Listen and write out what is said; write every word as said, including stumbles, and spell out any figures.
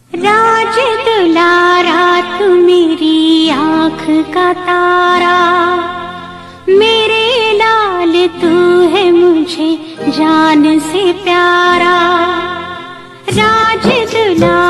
राज दुलारा तू मेरी आँख का तारा, मेरे लाल तू है मुझे जान से प्यारा। राज दुलारा